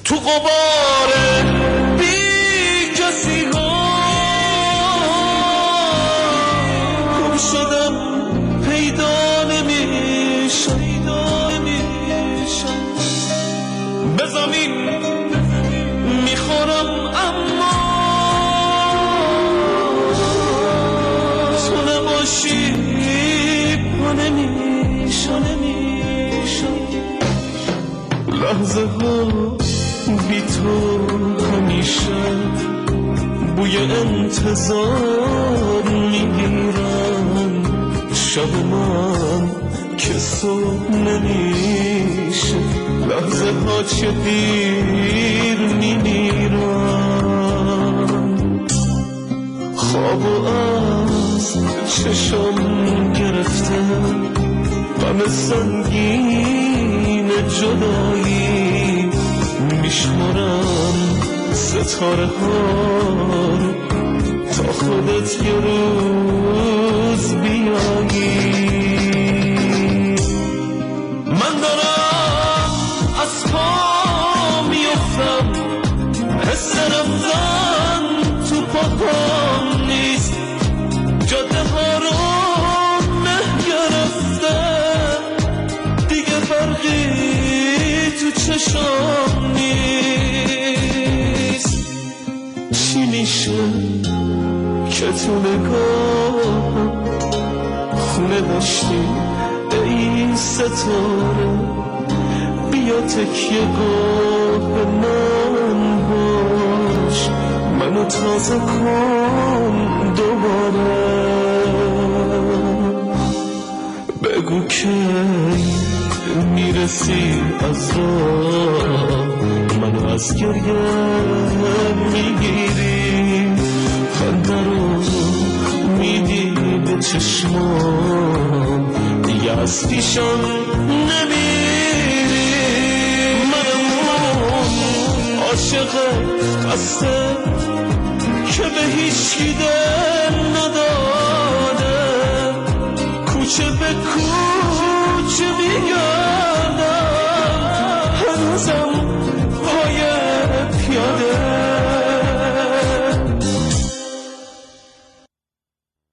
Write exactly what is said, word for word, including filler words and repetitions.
تو غبار بی کسی ها گم شدم، پیدا نمیشم به زمین میخورم اما تو نباشی پا نمیشم. لحظه ها بی تو همیشه بوی انتظار میگیرن، شب من که صبح نمیشه لحظه ها چه دیر میمیرن. خوابو از چشم گرفته غم سنگین جدایی، میشمارم ستاره ها تا خودت یه روز بیایی. من دارم از پا میفتم، حس رفتن تو پاکام نیست، جاده ها رو مه گرفته دیگه فرقی تو چشام نیست. چی میشه که تو نگاه خونه داشتی ای ستاره، بیا تکیه گاه من باش، منو تازه کن دوباره. بگو که میرسی از راه منو از گریه میگیری، خنده رو میدی به چشمام دیگه از پیشم نمیری. منم عاشق قصه که به هیچی دل نداده، کوچه به کوچه میگه